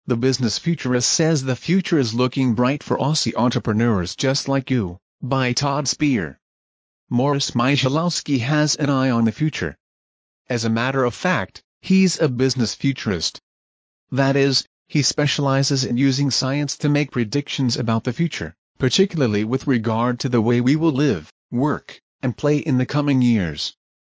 The business futurist says the future is looking bright for Aussie entrepreneurs just like you, by Todd Spear. Morris Michalowski has an eye on the future. As a matter of fact, he's a business futurist. That is, he specializes in using science to make predictions about the future, particularly with regard to the way we will live, work, and play in the coming years.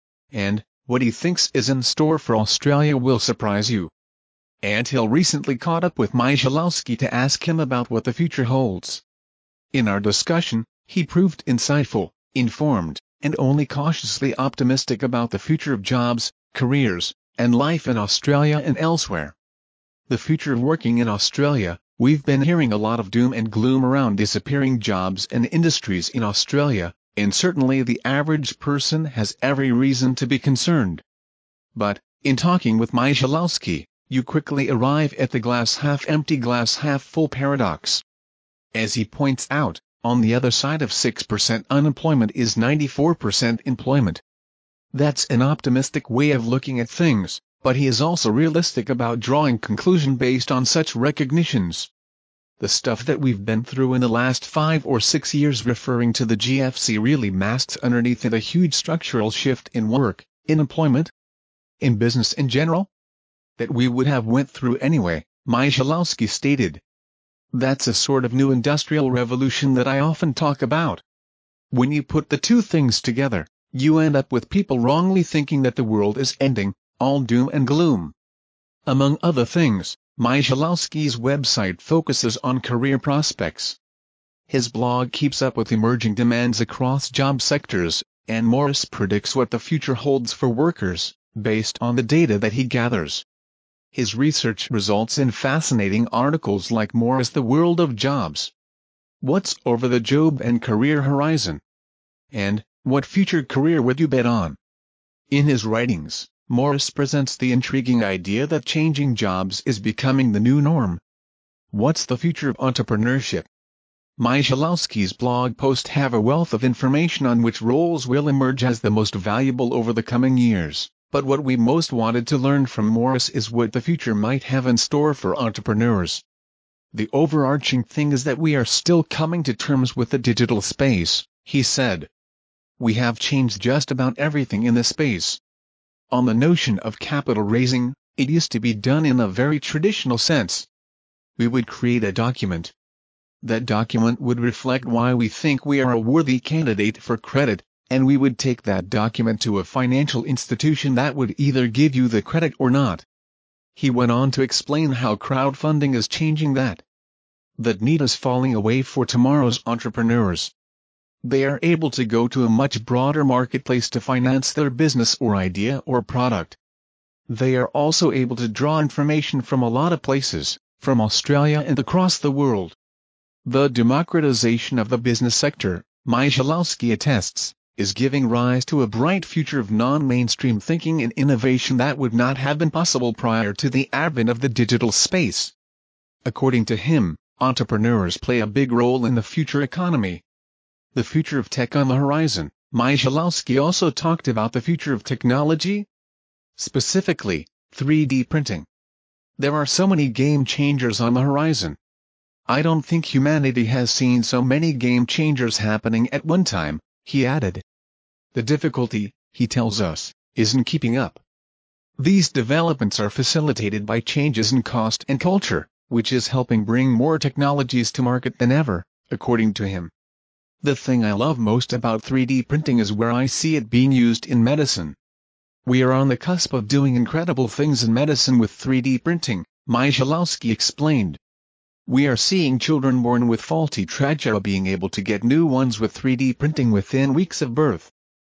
And what he thinks is in store for Australia will surprise you. Anthill recently caught up with Michalowski to ask him about what the future holds. In our discussion, he proved insightful, informed, and only cautiously optimistic about the future of jobs, careers, and life in Australia and elsewhere. The future of working in Australia. We've been hearing a lot of doom and gloom around disappearing jobs and industries in Australia, and certainly the average person has every reason to be concerned. But, in talking with Michalowski, you quickly arrive at the glass half empty glass half full paradox. As he points out, on the other side of 6% unemployment is 94% employment. That's an optimistic way of looking at things, but he is also realistic about drawing conclusion based on such recognitions. The stuff that we've been through in the last 5 or 6 years referring to the GFC really masks underneath it a huge structural shift in work, in employment, in business in general, that we would have went through anyway, Michalowski stated. That's a sort of new industrial revolution that I often talk about. When you put the two things together, you end up with people wrongly thinking that the world is ending, all doom and gloom. Among other things, Michalowski's website focuses on career prospects. His blog keeps up with emerging demands across job sectors, and Morris predicts what the future holds for workers, based on the data that he gathers. His research results in fascinating articles like Morris The World of Jobs. What's over the job and career horizon? And, what future career would you bet on? In his writings, Morris presents the intriguing idea that changing jobs is becoming the new norm. What's the future of entrepreneurship? Michalowski's blog posts have a wealth of information on which roles will emerge as the most valuable over the coming years, but what we most wanted to learn from Morris is what the future might have in store for entrepreneurs. The overarching thing is that we are still coming to terms with the digital space, he said. We have changed just about everything in this space. On the notion of capital raising, it used to be done in a very traditional sense. We would create a document. That document would reflect why we think we are a worthy candidate for credit, and we would take that document to a financial institution that would either give you the credit or not. He went on to explain how crowdfunding is changing that. That need is falling away for tomorrow's entrepreneurs. They are able to go to a much broader marketplace to finance their business or idea or product. They are also able to draw information from a lot of places, from Australia and across the world. The democratization of the business sector, Michalowski attests, is giving rise to a bright future of non-mainstream thinking and innovation that would not have been possible prior to the advent of the digital space. According to him, entrepreneurs play a big role in the future economy. The future of tech on the horizon. Michalowski also talked about the future of technology, specifically 3D printing. There are so many game changers on the horizon. I don't think humanity has seen so many game changers happening at one time, he added. The difficulty, he tells us, is in keeping up. These developments are facilitated by changes in cost and culture, which is helping bring more technologies to market than ever, according to him. The thing I love most about 3D printing is where I see it being used in medicine. We are on the cusp of doing incredible things in medicine with 3D printing, Michalowski explained. We are seeing children born with faulty trachea being able to get new ones with 3D printing within weeks of birth.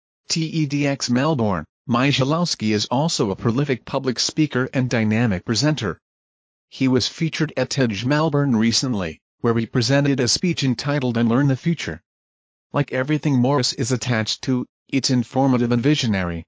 TEDx Melbourne. Michalowski is also a prolific public speaker and dynamic presenter. He was featured at TEDx Melbourne recently, where he presented a speech entitled Unlearn the Future. Like everything Morris is attached to, it's informative and visionary.